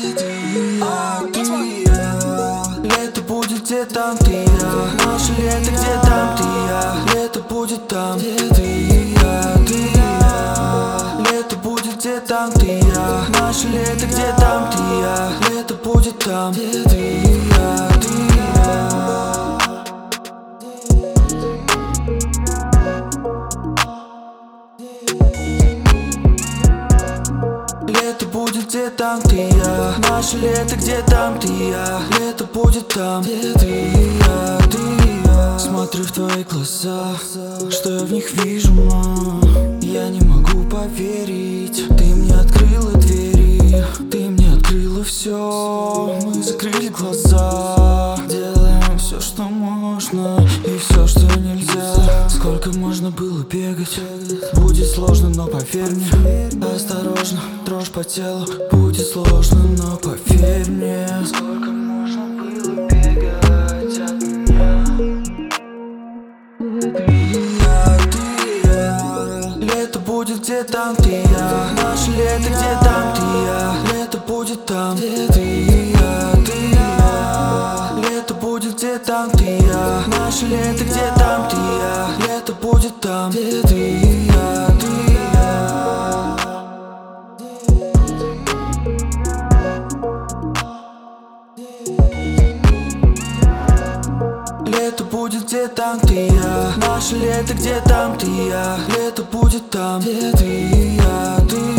Лето будет где там ты и я. Наше лето где там ты и я. Лето будет там, где ты и я, ты и я. Лето будет где там ты и я. Наше лето где там ты и я. Лето будет там, где ты и я, ты и я. Лето будет где там ты и я. Наше лето где там ты и я. Лето будет там, где ты и я, ты и я. Смотрю в твои глаза, что я в них вижу, но я не могу поверить. Ты мне открыла двери, ты мне открыла все. Мы закрыли глаза, делаем все, что можно, и все, что нельзя. Сколько можно было бегать? Будет сложно, но поверь мне. Осторожно, дрожь по телу. Будет сложно, но поверь мне. Сколько можно было бегать от меня? Ты и я. Лето будет где там ты и я. Наше лето где там ты и я. Лето будет там, где ты и я, ты и я. Лето будет где там ты и я. Наше лето где там ты и я. Лето будет там, где ты и я, ты и я. Лето будет где там ты и я. Наше лето где там ты и я. Лето будет там, где ты и я, ты и я.